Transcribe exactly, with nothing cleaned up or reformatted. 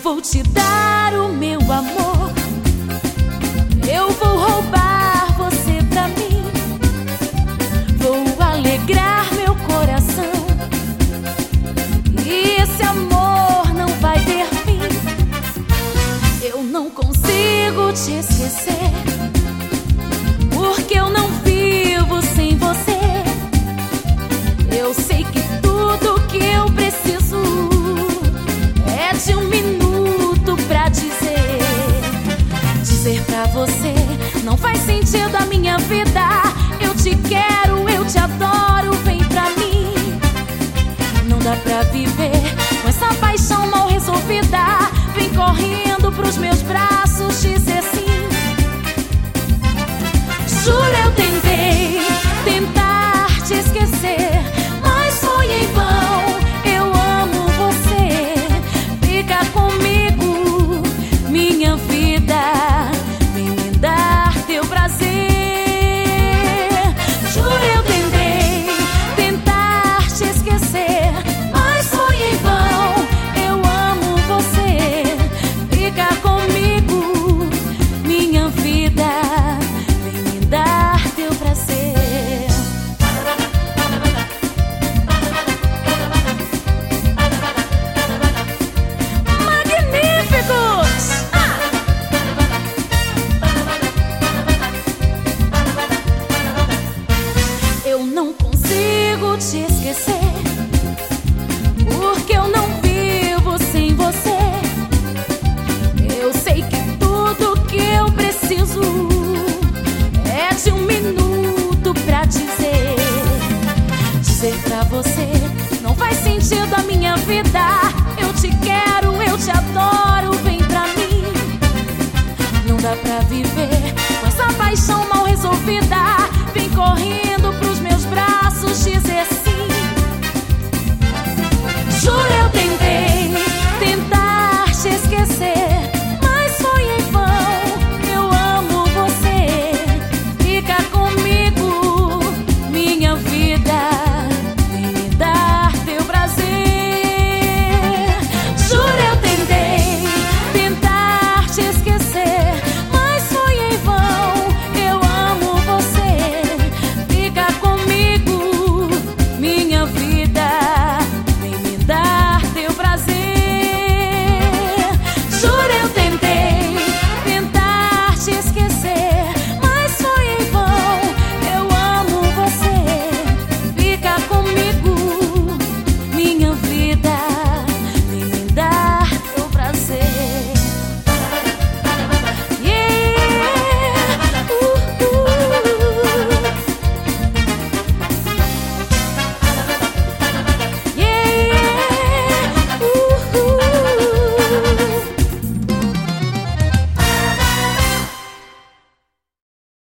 vou te dar o meu amor, eu vou roubar você pra mim, vou alegrar meu coração, e esse amor não vai ter fim. Eu não consigo te esquecer, porque eu não vivo sem você. Eu sei que tudo que eu preciso é de um minuto pra dizer. Dizer pra você: não faz sentido a minha vida, eu te quero, eu te adoro, vem pra mim. Não dá pra viver com essa paixão mal resolvida, vem correndo pros meus braços.